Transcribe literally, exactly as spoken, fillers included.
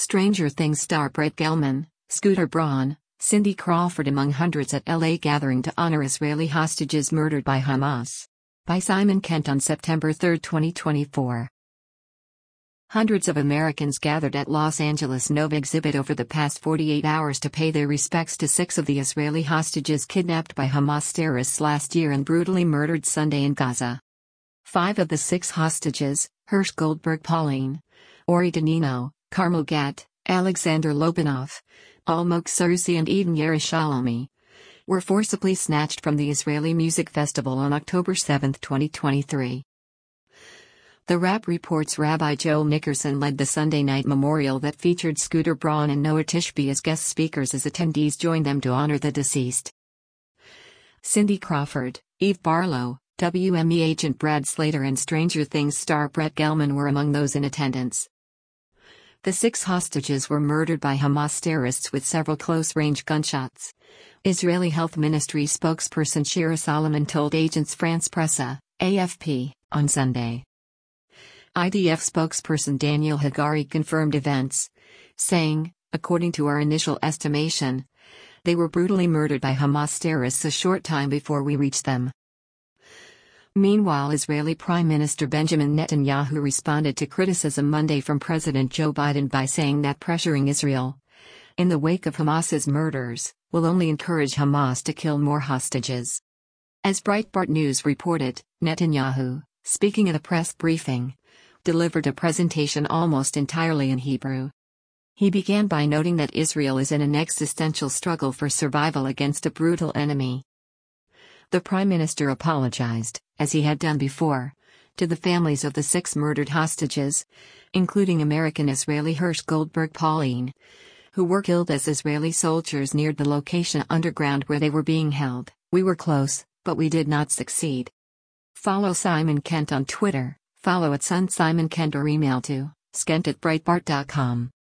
Stranger Things star Brett Gelman, Scooter Braun, Cindy Crawford among hundreds at L A gathering to honor Israeli hostages murdered by Hamas. By Simon Kent on September third, twenty twenty-four. Hundreds of Americans gathered at Los Angeles Nova exhibit over the past forty-eight hours to pay their respects to six of the Israeli hostages kidnapped by Hamas terrorists last year and brutally murdered Sunday in Gaza. Five of the six hostages, Hersh Goldberg Pauline, Ori Danino, Carmel Gat, Alexander Lobanov, Almog Sarusi and Eden Yerushalmi, were forcibly snatched from the Israeli Music Festival on October seventh, twenty twenty-three. The Wrap reports Rabbi Joel Nickerson led the Sunday night memorial that featured Scooter Braun and Noah Tishby as guest speakers as attendees joined them to honor the deceased. Cindy Crawford, Eve Barlow, W M E agent Brad Slater and Stranger Things star Brett Gelman were among those in attendance. The six hostages were murdered by Hamas terrorists with several close-range gunshots. Israeli Health Ministry spokesperson Shira Solomon told Agence France Presse, A F P, on Sunday. I D F spokesperson Daniel Hagari confirmed events, saying, according to our initial estimation, they were brutally murdered by Hamas terrorists a short time before we reached them. Meanwhile, Israeli Prime Minister Benjamin Netanyahu responded to criticism Monday from President Joe Biden by saying that pressuring Israel, in the wake of Hamas's murders, will only encourage Hamas to kill more hostages. As Breitbart News reported, Netanyahu, speaking at a press briefing, delivered a presentation almost entirely in Hebrew. He began by noting that Israel is in an existential struggle for survival against a brutal enemy. The Prime Minister apologized, as he had done before, to the families of the six murdered hostages, including American-Israeli Hersh Goldberg Pauline, who were killed as Israeli soldiers neared the location underground where they were being held. We were close, but we did not succeed. Follow Simon Kent on Twitter, follow at Sun Simon Kent or email to skent at breitbart dot com.